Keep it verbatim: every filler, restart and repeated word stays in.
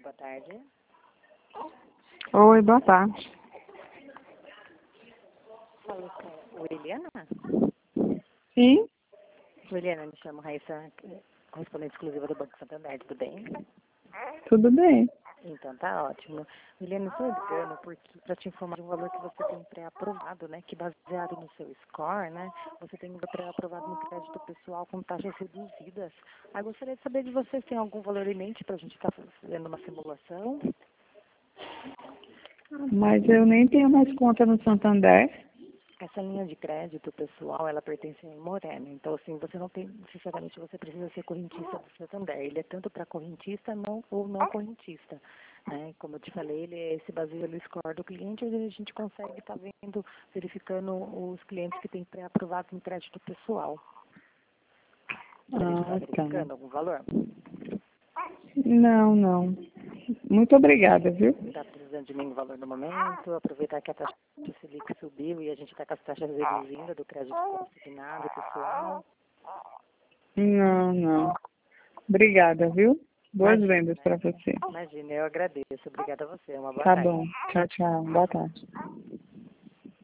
boa tarde. Oi, boa tarde. Falo com Williana? Sim? Williana, me chamo Raíssa, correspondente exclusiva do Banco Santander, tudo bem? Tudo bem. Então tá ótimo. Williana, estou ligando porque para te informar de um valor que você tem pré-aprovado, né? Que baseado no seu score, né? Você tem pré-aprovado no crédito pessoal com taxas reduzidas. Aí gostaria de saber de você se tem algum valor em mente para a gente estar fazendo uma simulação. Mas eu nem tenho mais conta no Santander. Essa linha de crédito pessoal, ela pertence ao Moreno. Então, assim, você não tem, sinceramente, você precisa ser correntista do Santander. Ele é tanto para correntista não, ou não correntista. Né? Como eu te falei, ele é- se baseia no score do cliente, onde a gente consegue estar vendo, verificando os clientes que têm pré-aprovado em crédito pessoal. A gente está Ah, tá. verificando algum valor? Não, não. Muito obrigada, viu? Está precisando de nenhum valor no momento? Aproveitar que a taxa Selic subiu e a gente está com as taxas reduzindo do crédito consignado pessoal. Não, não. Obrigada, viu? Boas Imagina, vendas para você. imagina, eu agradeço. Obrigada a você. Uma boa Tá tarde. bom. Tchau, tchau. Boa tarde.